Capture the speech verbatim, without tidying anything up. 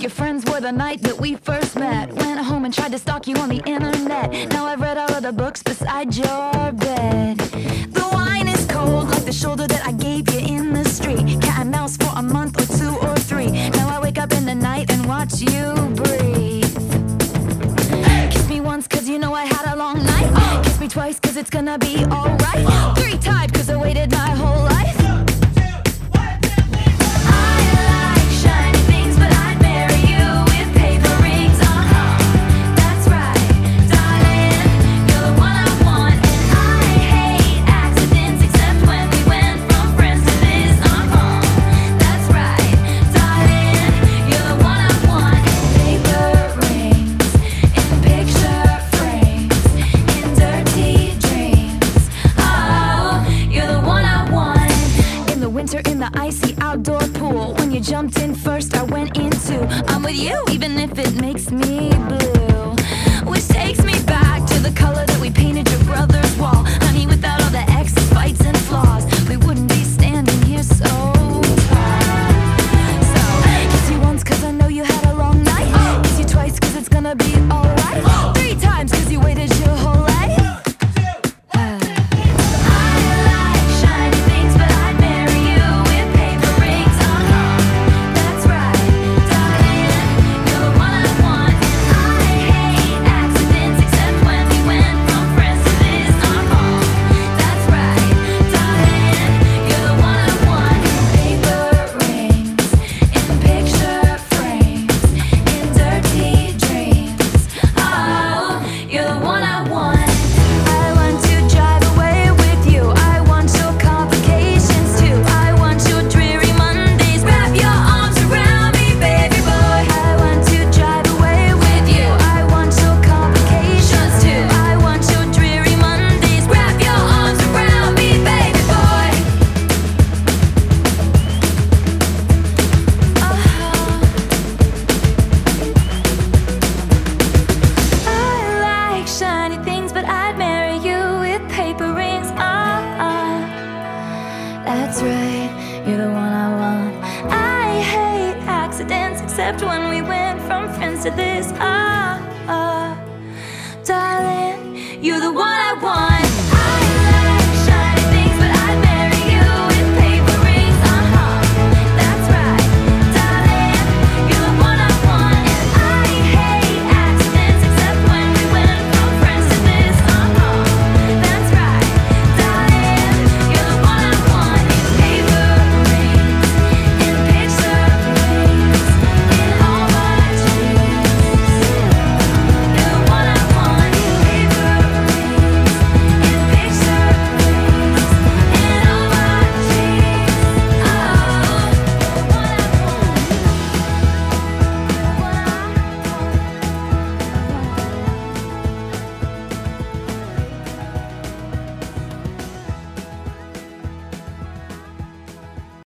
your friends were the night that we first met. Went home and tried to stalk you on the internet. Now I've read all of the books beside your bed. The wine is cold like the shoulder that I gave you in the street. Cat and mouse for a month or two or three. Now I wake up in the night and watch you breathe. Kiss me once cause you know I had a long night. Kiss me twice cause it's gonna be alright. Three times cause I waited my whole life. In the icy outdoor pool, when you jumped in first, I went in too. I'm with you, even if it makes me blue. Which takes me back to the color that we painted your brother's wall. Honey, without all the exes, fights, and flaws, we wouldn't be standing here so tall. So, kiss you once cause I know you had a long night. Kiss you twice cause it's gonna be alright. Three times cause you waited your whole life. That's right, you're the one I want. I hate accidents, except when we went from friends to this. Ah, ah, darling, you're the one I want.